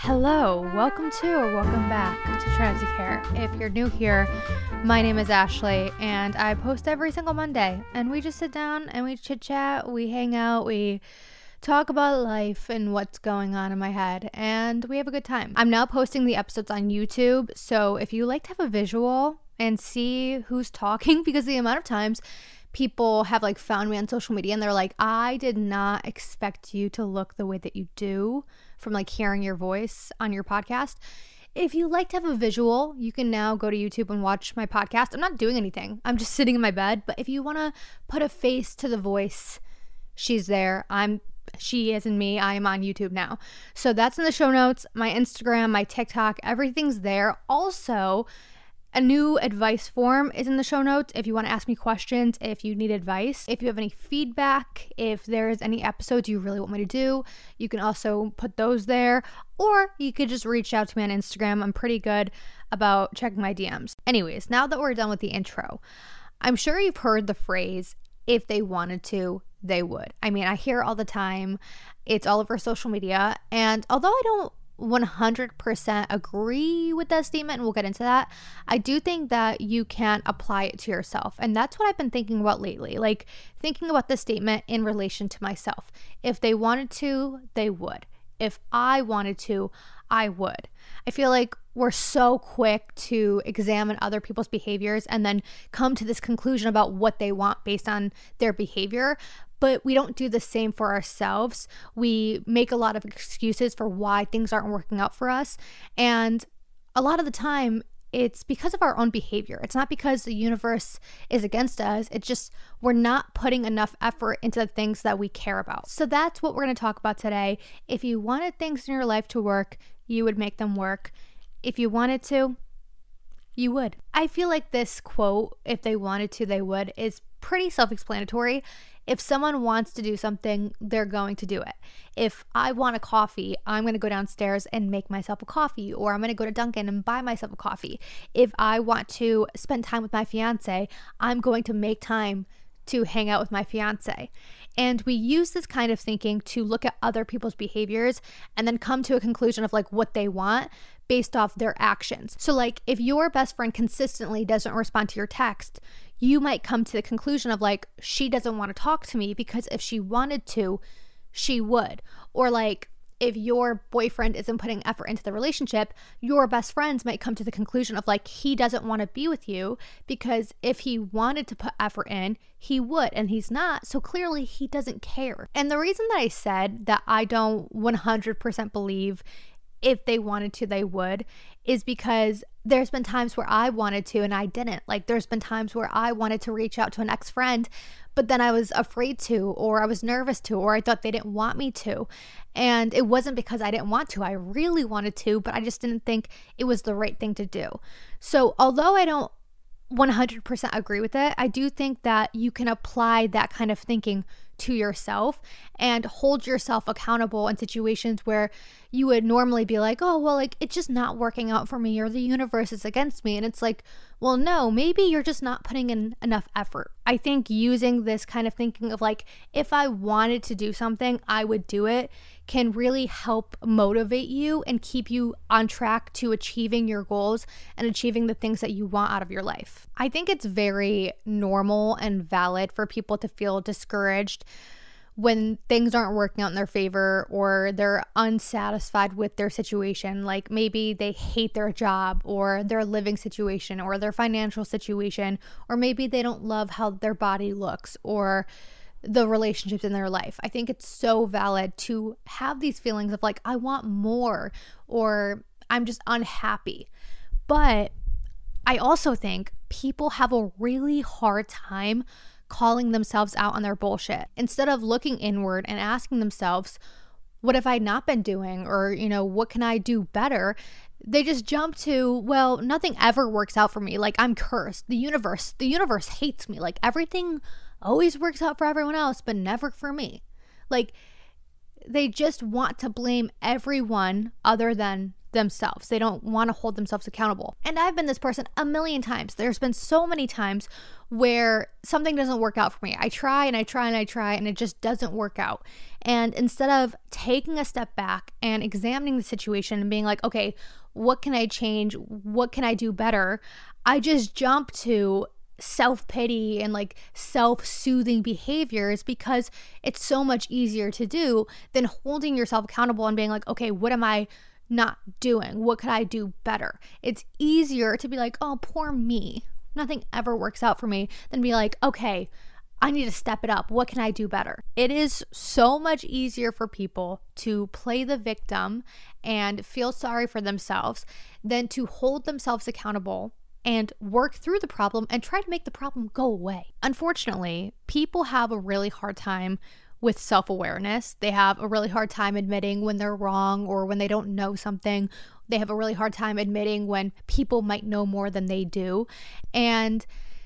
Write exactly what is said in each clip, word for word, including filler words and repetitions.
Hello, welcome to or welcome back to Trinity Care. If you're new here, my name is Ashley and I post every single Monday, and we just sit down and we chit chat, we hang out, we talk about life and what's going on in my head, and we have a good time. I'm now posting the episodes on YouTube, so if you like to have a visual and see who's talking, because the amount of times people have like found me on social media and they're like, I did not expect you to look the way that you do from like hearing your voice on your podcast. If you like to have a visual, you can now go to YouTube and watch my podcast. I'm not doing anything. I'm just sitting in my bed. But if you want to put a face to the voice, she's there. I'm She is in me. I am on YouTube now. So that's in the show notes. My Instagram, my TikTok, everything's there. Also, a new advice form is in the show notes if you want to ask me questions, if you need advice, if you have any feedback, if there's any episodes you really want me to do, you can also put those there, or you could just reach out to me on Instagram. I'm pretty good about checking my D Ms. Anyways, now that we're done with the intro, I'm sure you've heard the phrase, if they wanted to, they would. I mean, I hear it all the time. It's all over social media, and although I don't one hundred percent agree with that statement, and we'll get into that, I do think that you can apply it to yourself. And that's what I've been thinking about lately, like thinking about this statement in relation to myself. If they wanted to, they would. If I wanted to, I would. I feel like we're so quick to examine other people's behaviors and then come to this conclusion about what they want based on their behavior. But we don't do the same for ourselves. We make a lot of excuses for why things aren't working out for us. And a lot of the time, it's because of our own behavior. It's not because the universe is against us. It's just we're not putting enough effort into the things that we care about. So that's what we're going to talk about today. If you wanted things in your life to work, you would make them work. If you wanted to, you would. I feel like this quote, if they wanted to, they would, is pretty self-explanatory. If someone wants to do something, they're going to do it. If I want a coffee, I'm going to go downstairs and make myself a coffee, or I'm going to go to Dunkin' and buy myself a coffee. If I want to spend time with my fiance, I'm going to make time to hang out with my fiance. And we use this kind of thinking to look at other people's behaviors and then come to a conclusion of like what they want based off their actions. So like if your best friend consistently doesn't respond to your text, you might come to the conclusion of like, she doesn't want to talk to me because if she wanted to, she would. Or like if your boyfriend isn't putting effort into the relationship, your best friends might come to the conclusion of like, he doesn't want to be with you because if he wanted to put effort in, he would, and he's not. So clearly he doesn't care. And the reason that I said that I don't one hundred percent believe if they wanted to, they would, is because there's been times where I wanted to and I didn't. Like there's been times where I wanted to reach out to an ex-friend, but then I was afraid to, or I was nervous to, or I thought they didn't want me to. And it wasn't because I didn't want to. I really wanted to, but I just didn't think it was the right thing to do. So although I don't one hundred percent agree with it, I do think that you can apply that kind of thinking to yourself and hold yourself accountable in situations where you would normally be like, oh, well, like it's just not working out for me, or the universe is against me. And it's like, well, no, maybe you're just not putting in enough effort. I think using this kind of thinking of like, if I wanted to do something, I would do it, can really help motivate you and keep you on track to achieving your goals and achieving the things that you want out of your life. I think it's very normal and valid for people to feel discouraged when things aren't working out in their favor, or they're unsatisfied with their situation. Like maybe they hate their job or their living situation or their financial situation, or maybe they don't love how their body looks or the relationships in their life. I think it's so valid to have these feelings of like, I want more, or I'm just unhappy. But I also think people have a really hard time calling themselves out on their bullshit. Instead of looking inward and asking themselves, what have I not been doing? Or, you know, what can I do better? They just jump to, well, nothing ever works out for me. Like I'm cursed. The universe, the universe hates me. Like everything always works out for everyone else, but never for me. Like they just want to blame everyone other than themselves. They don't want to hold themselves accountable. And I've been this person a million times. There's been so many times where something doesn't work out for me. I try and I try and I try and it just doesn't work out. And instead of taking a step back and examining the situation and being like, okay, what can I change? What can I do better? I just jump to self-pity and like self-soothing behaviors because it's so much easier to do than holding yourself accountable and being like, okay, what am I not doing? What could I do better? It's easier to be like, oh, poor me. Nothing ever works out for me, than be like, okay, I need to step it up. What can I do better? It is so much easier for people to play the victim and feel sorry for themselves than to hold themselves accountable and work through the problem and try to make the problem go away. Unfortunately, people have a really hard time with self-awareness. They have a really hard time admitting when they're wrong or when they don't know something. They have a really hard time admitting when people might know more than they do. And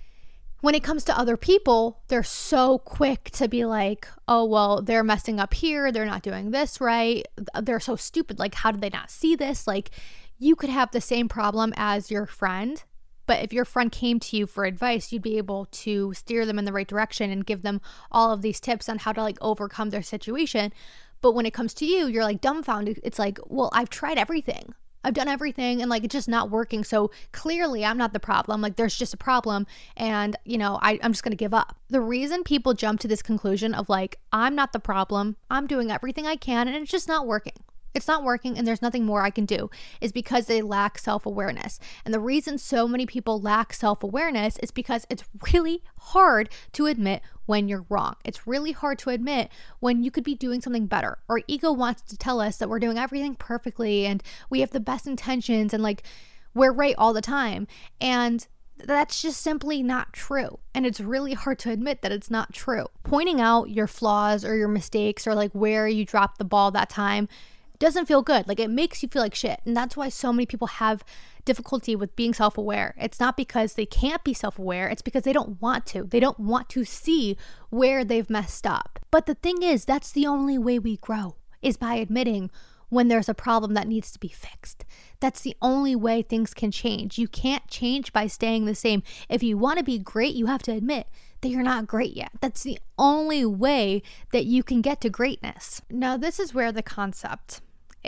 when it comes to other people, they're so quick to be like, oh, well, they're messing up here. They're not doing this right. They're so stupid. Like, how did they not see this? Like, you could have the same problem as your friend, but if your friend came to you for advice, you'd be able to steer them in the right direction and give them all of these tips on how to like overcome their situation. But when it comes to you, you're like dumbfounded. It's like, well, I've tried everything. I've done everything and like it's just not working. So clearly I'm not the problem. Like there's just a problem and, you know, I, I'm just going to give up. The reason people jump to this conclusion of like, I'm not the problem, I'm doing everything I can and it's just not working. It's not working and there's nothing more I can do is because they lack self-awareness. And the reason so many people lack self-awareness is because it's really hard to admit when you're wrong. It's really hard to admit when you could be doing something better. Our ego wants to tell us that we're doing everything perfectly and we have the best intentions and like we're right all the time. And that's just simply not true. And it's really hard to admit that it's not true. Pointing out your flaws or your mistakes or like where you dropped the ball that time doesn't feel good. Like it makes you feel like shit. And that's why so many people have difficulty with being self-aware. It's not because they can't be self-aware. It's because they don't want to. They don't want to see where they've messed up. But the thing is, that's the only way we grow is by admitting when there's a problem that needs to be fixed. That's the only way things can change. You can't change by staying the same. If you want to be great, you have to admit that you're not great yet. That's the only way that you can get to greatness. Now, this is where the concept,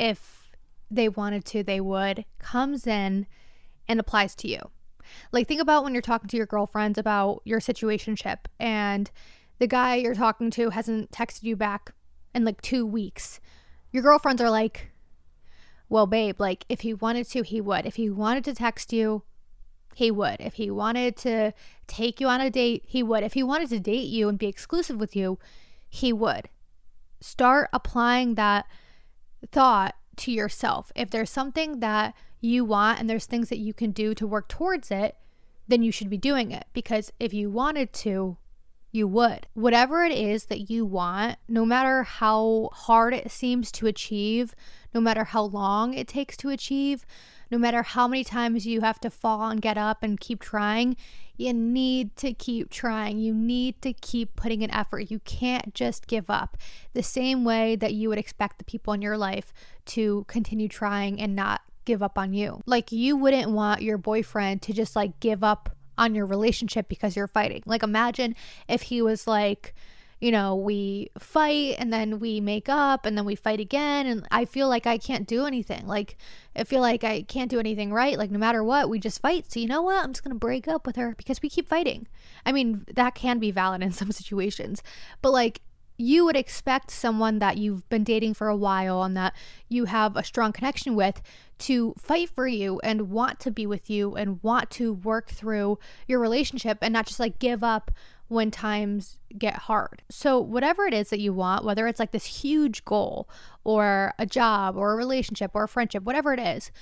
if they wanted to, they would, comes in and applies to you. Like think about when you're talking to your girlfriends about your situationship and the guy you're talking to hasn't texted you back in like two weeks. Your girlfriends are like, well, babe, like if he wanted to, he would. If he wanted to text you, he would. If he wanted to take you on a date, he would. If he wanted to date you and be exclusive with you, he would. Start applying that thought to yourself. If there's something that you want and there's things that you can do to work towards it, then you should be doing it. Because if you wanted to, you would. Whatever it is that you want, no matter how hard it seems to achieve, no matter how long it takes to achieve, no matter how many times you have to fall and get up and keep trying, you need to keep trying. You need to keep putting in effort. You can't just give up. The same way that you would expect the people in your life to continue trying and not give up on you. Like you wouldn't want your boyfriend to just like give up on your relationship because you're fighting. Like imagine if he was like, you know, we fight and then we make up and then we fight again and I feel like I can't do anything. Like I feel like I can't do anything right. Like no matter what, we just fight. So you know what? I'm just going to break up with her because we keep fighting. I mean, that can be valid in some situations, but like you would expect someone that you've been dating for a while and that you have a strong connection with to fight for you and want to be with you and want to work through your relationship and not just like give up when times get hard. So whatever it is that you want, whether it's like this huge goal or a job or a relationship or a friendship, whatever it is,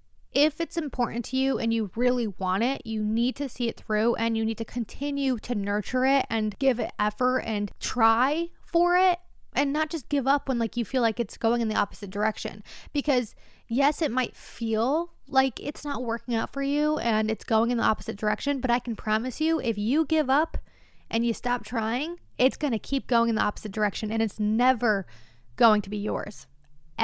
if it's important to you and you really want it, you need to see it through and you need to continue to nurture it and give it effort and try for it and not just give up when like you feel like it's going in the opposite direction. Because yes, it might feel like it's not working out for you and it's going in the opposite direction, but I can promise you if you give up and you stop trying, it's going to keep going in the opposite direction and it's never going to be yours, ever.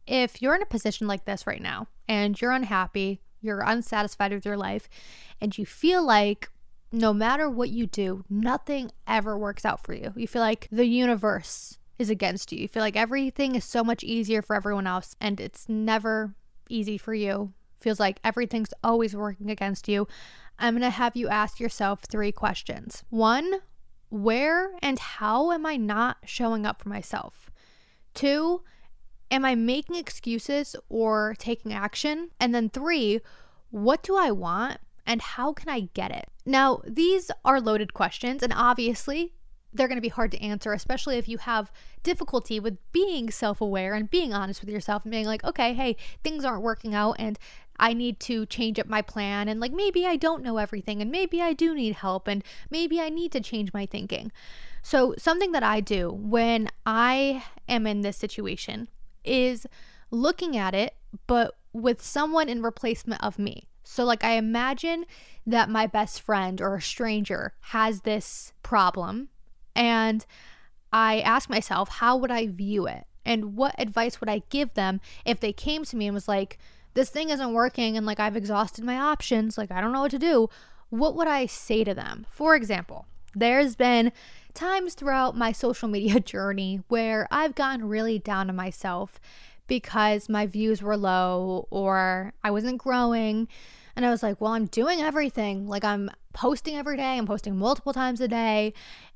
if you're in a position like this right now and you're unhappy, you're unsatisfied with your life, and you feel like no matter what you do, nothing ever works out for you. You feel like the universe is against you. You feel like everything is so much easier for everyone else and it's never easy for you. Feels like everything's always working against you. I'm going to have you ask yourself three questions. One, where and how am I not showing up for myself? Two, am I making excuses or taking action? And then three, what do I want and how can I get it? Now, these are loaded questions, and obviously they're going to be hard to answer, especially if you have difficulty with being self-aware and being honest with yourself and being like, okay, hey, things aren't working out and I need to change up my plan, and like maybe I don't know everything and maybe I do need help and maybe I need to change my thinking. So something that I do when I am in this situation is looking at it, but with someone in replacement of me. So like I imagine that my best friend or a stranger has this problem, and I ask myself, how would I view it? And what advice would I give them if they came to me and was like, this thing isn't working and like I've exhausted my options, like I don't know what to do. What would I say to them? For example, there's been times throughout my social media journey where I've gotten really down on myself because my views were low or I wasn't growing. And I was like, well, I'm doing everything. Like I'm posting every day. I'm posting multiple times a day.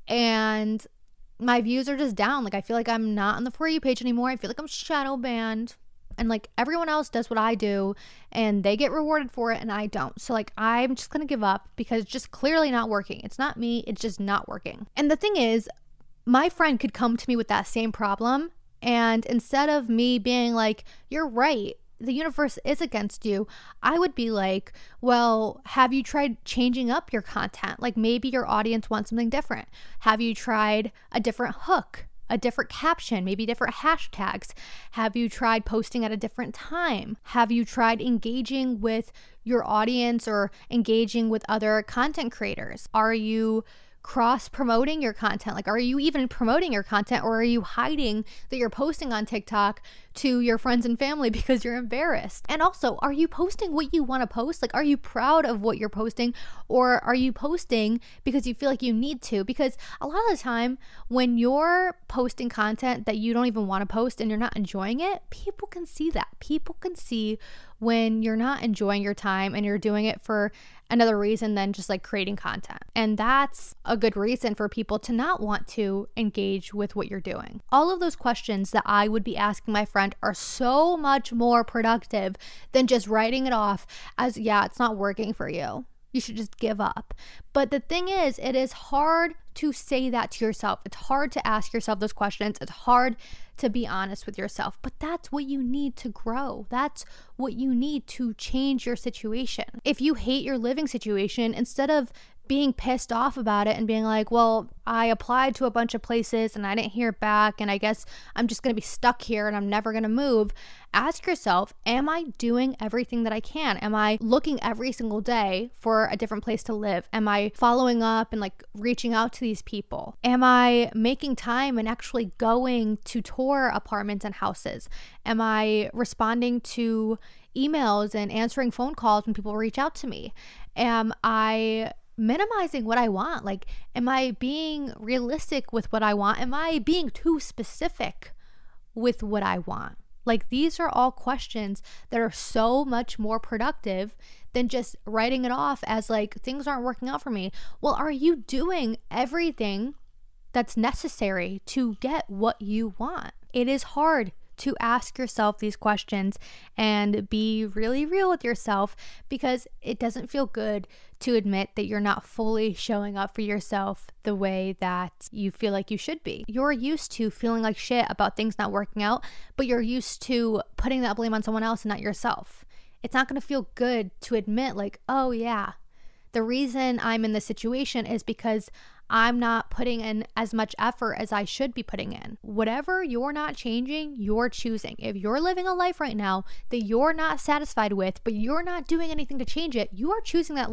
And my views are just down. Like I feel like I'm not on the For You page anymore. I feel like I'm shadow banned. And like everyone else does what I do and they get rewarded for it and I don't. So like I'm just going to give up because it's just clearly not working. It's not me. It's just not working. And the thing is, my friend could come to me with that same problem. And instead of me being like, you're right, the universe is against you, I would be like, well, have you tried changing up your content? Like maybe your audience wants something different. Have you tried a different hook? A different caption, maybe different hashtags? Have you tried posting at a different time? Have you tried engaging with your audience or engaging with other content creators? Are you cross promoting your content? Like, are you even promoting your content, or are you hiding that you're posting on TikTok to your friends and family because you're embarrassed? And also, are you posting what you want to post? Like, are you proud of what you're posting, or are you posting because you feel like you need to? Because a lot of the time when you're posting content that you don't even want to post and you're not enjoying it, people can see that. People can see when you're not enjoying your time and you're doing it for another reason than just like creating content. And that's a good reason for people to not want to engage with what you're doing. All of those questions that I would be asking my friend are so much more productive than just writing it off as, yeah, it's not working for you. You should just give up. But the thing is, it is hard to say that to yourself. It's hard to ask yourself those questions. It's hard to be honest with yourself. But that's what you need to grow. That's what you need to change your situation. If you hate your living situation, instead of being pissed off about it and being like, well, I applied to a bunch of places and I didn't hear back and I guess I'm just going to be stuck here and I'm never going to move. Ask yourself, am I doing everything that I can? Am I looking every single day for a different place to live? Am I following up and like reaching out to these people? Am I making time and actually going to tour apartments and houses? Am I responding to emails and answering phone calls when people reach out to me? Am I minimizing what I want? Like, am I being realistic with what I want? Am I being too specific with what I want? Like, these are all questions that are so much more productive than just writing it off as like, things aren't working out for me. Well, are you doing everything that's necessary to get what you want? It is hard to ask yourself these questions and be really real with yourself, because it doesn't feel good to admit that you're not fully showing up for yourself the way that you feel like you should be. You're used to feeling like shit about things not working out, but you're used to putting that blame on someone else and not yourself. It's not going to feel good to admit like, oh yeah, the reason I'm in this situation is because I'm not putting in as much effort as I should be putting in. Whatever you're not changing, you're choosing. If you're living a life right now that you're not satisfied with, but you're not doing anything to change it, you are choosing that life.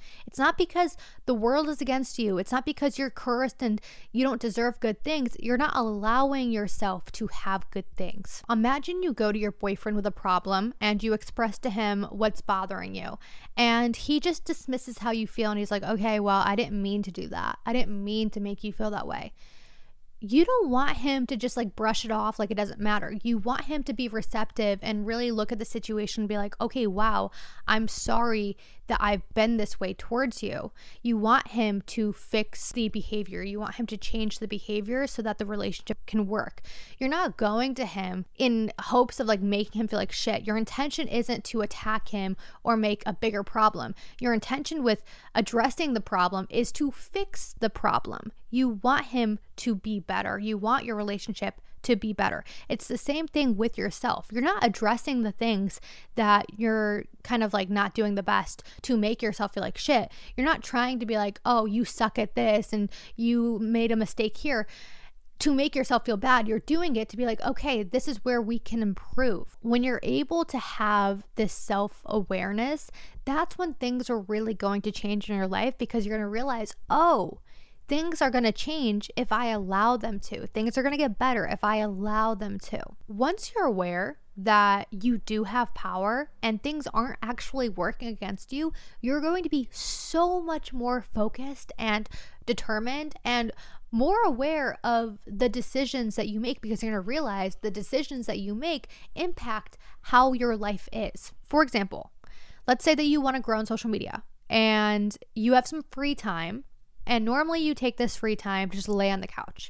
It's not because the world is against you. It's not because you're cursed and you don't deserve good things. You're not allowing yourself to have good things. Imagine you go to your boyfriend with a problem and you express to him what's bothering you, and he just dismisses how you feel and he's like, okay, well, I didn't mean to do that. I didn't mean to make you feel that way. You don't want him to just like brush it off like it doesn't matter. You want him to be receptive and really look at the situation and be like, okay, wow, I'm sorry that I've been this way towards you. You want him to fix the behavior. You want him to change the behavior so that the relationship can work. You're not going to him in hopes of like making him feel like shit. Your intention isn't to attack him or make a bigger problem. Your intention with addressing the problem is to fix the problem. You want him to be better. You want your relationship to be better. It's the same thing with yourself. You're not addressing the things that you're kind of like not doing the best to make yourself feel like shit. You're not trying to be like, oh, you suck at this and you made a mistake here to make yourself feel bad. You're doing it to be like, okay, this is where we can improve. When you're able to have this self-awareness, that's when things are really going to change in your life, because you're going to realize, oh, things are going to change if I allow them to. Things are going to get better if I allow them to. Once you're aware that you do have power and things aren't actually working against you, you're going to be so much more focused and determined and more aware of the decisions that you make, because you're going to realize the decisions that you make impact how your life is. For example, let's say that you want to grow on social media and you have some free time. And normally you take this free time to just lay on the couch.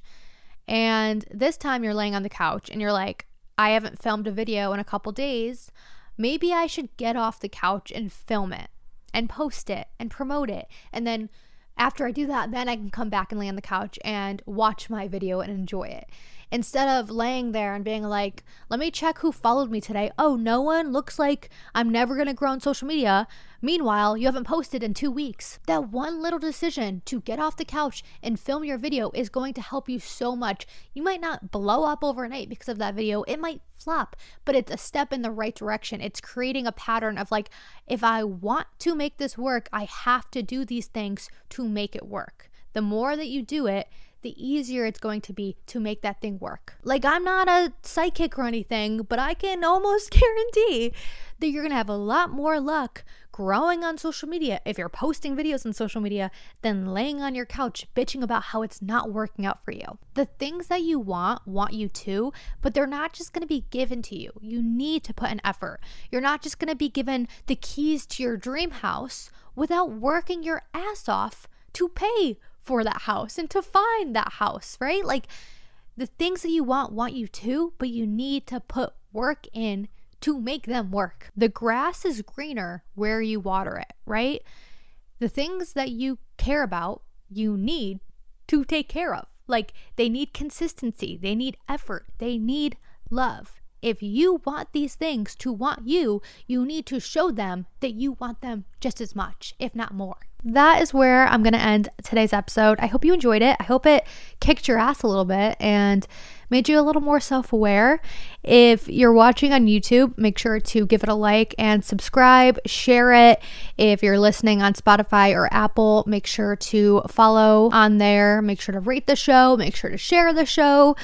And this time you're laying on the couch and you're like, I haven't filmed a video in a couple days. Maybe I should get off the couch and film it and post it and promote it. And then after I do that, then I can come back and lay on the couch and watch my video and enjoy it. Instead of laying there and being like, let me check who followed me today. Oh, no one? Looks like I'm never going to grow on social media. Meanwhile, you haven't posted in two weeks. That one little decision to get off the couch and film your video is going to help you so much. You might not blow up overnight because of that video. It might flop, but it's a step in the right direction. It's creating a pattern of like, if I want to make this work, I have to do these things to make it work. The more that you do it, the easier it's going to be to make that thing work. Like, I'm not a psychic or anything, but I can almost guarantee that you're going to have a lot more luck growing on social media if you're posting videos on social media than laying on your couch bitching about how it's not working out for you. The things that you want, want you to, but they're not just going to be given to you. You need to put an effort. You're not just going to be given the keys to your dream house without working your ass off to pay for that house and to find that house, right? Like, the things that you want, want you to, but you need to put work in to make them work. The grass is greener where you water it, right? The things that you care about, you need to take care of. Like, they need consistency, they need effort, they need love. If you want these things to want you, you need to show them that you want them just as much, if not more. That is where I'm going to end today's episode. I hope you enjoyed it. I hope it kicked your ass a little bit and made you a little more self-aware. If you're watching on YouTube, make sure to give it a like and subscribe, share it. If you're listening on Spotify or Apple, make sure to follow on there. Make sure to rate the show, make sure to share the show.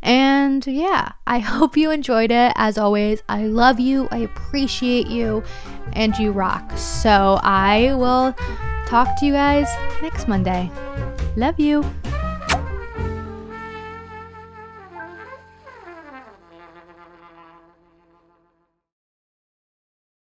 And yeah, I hope you enjoyed it. As always, I love you, I appreciate you, and you rock. So I will talk to you guys next Monday. Love you.